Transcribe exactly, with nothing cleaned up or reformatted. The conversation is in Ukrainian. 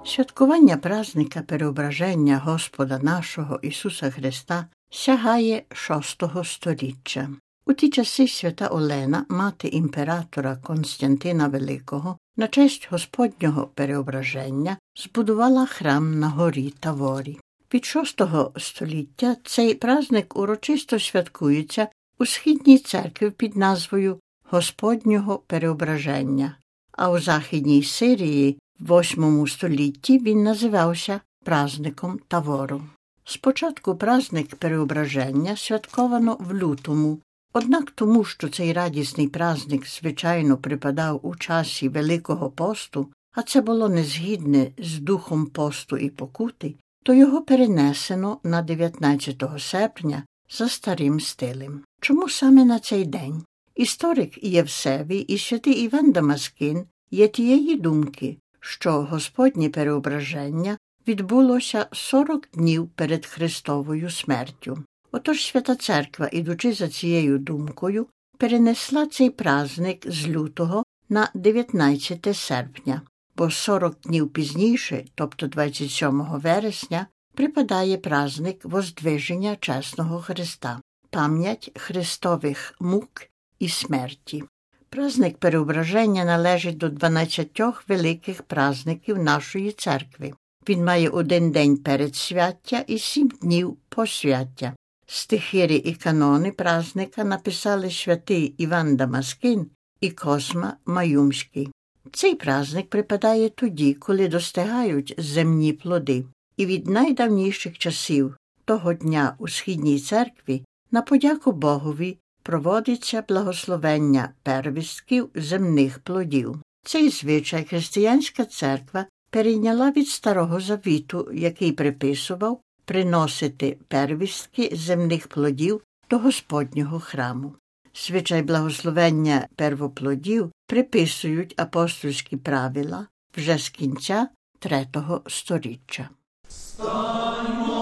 Святкування празника Переображення Господа нашого Ісуса Христа сягає шостого сторіччя. У ті часи свята Олена, мати імператора Константина Великого, на честь Господнього Переображення збудувала храм на горі Таворі. Від шостого століття цей праздник урочисто святкується у східній церкві під назвою Господнього Переображення, а у Західній Сирії в восьмому столітті він називався праздником Тавору. Спочатку праздник Переображення святковано в лютому, однак тому, що цей радісний праздник, звичайно, припадав у часі Великого посту, а це було незгідне з духом посту і покути, то його перенесено на дев'ятнадцятого серпня за старим стилем. Чому саме на цей день? Історик Євсевій і святий Іван Дамаскин є тієї думки, що Господнє Переображення відбулося сорок днів перед Христовою смертю. Отож Свята Церква, ідучи за цією думкою, перенесла цей праздник з лютого на дев'ятнадцяте серпня, бо сорок днів пізніше, тобто двадцять сьомого вересня, припадає праздник Воздвиження Чесного Христа, пам'ять Христових мук і смерті. Праздник Переображення належить до дванадцятьох великих праздників нашої церкви. Він має один день передсвяття і сім днів посвяття. Стихири і канони праздника написали святий Іван Дамаскин і Косма Маюмський. Цей праздник припадає тоді, коли достигають земні плоди. І від найдавніших часів того дня у Східній церкві на подяку Богові проводиться благословення первістків земних плодів. Цей звичай християнська церква перейняла від Старого Завіту, який приписував приносити первістки земних плодів до Господнього храму. Звичай благословення первоплодів приписують апостольські правила вже з кінця третього сторіччя.